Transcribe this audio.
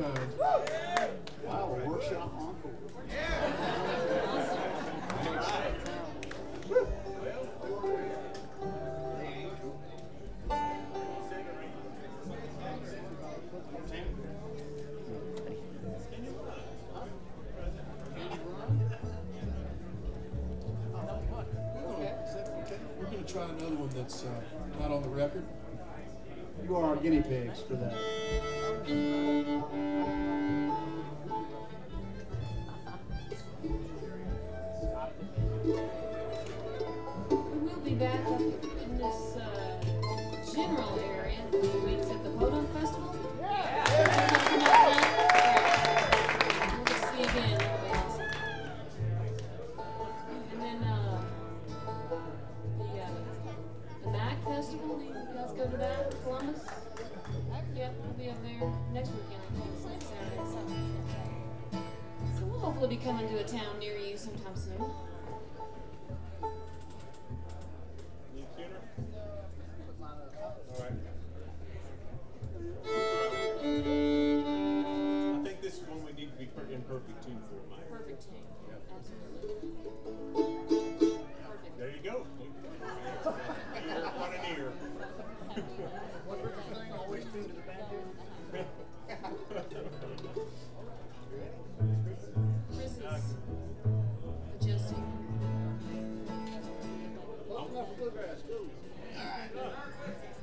kind. Wow, a workshop encore. We're going to try another one that's not on the record. You are our guinea pigs for that. We'll be back up in this general area in 2 weeks at the Podunk Festival. Yeah! We'll just see you again. That'll be awesome. And then the MAC Festival, do you guys go to that in Columbus? Yeah, we'll be up there next weekend, I think, it's next Saturday. So we'll hopefully be coming to a town near you sometime soon.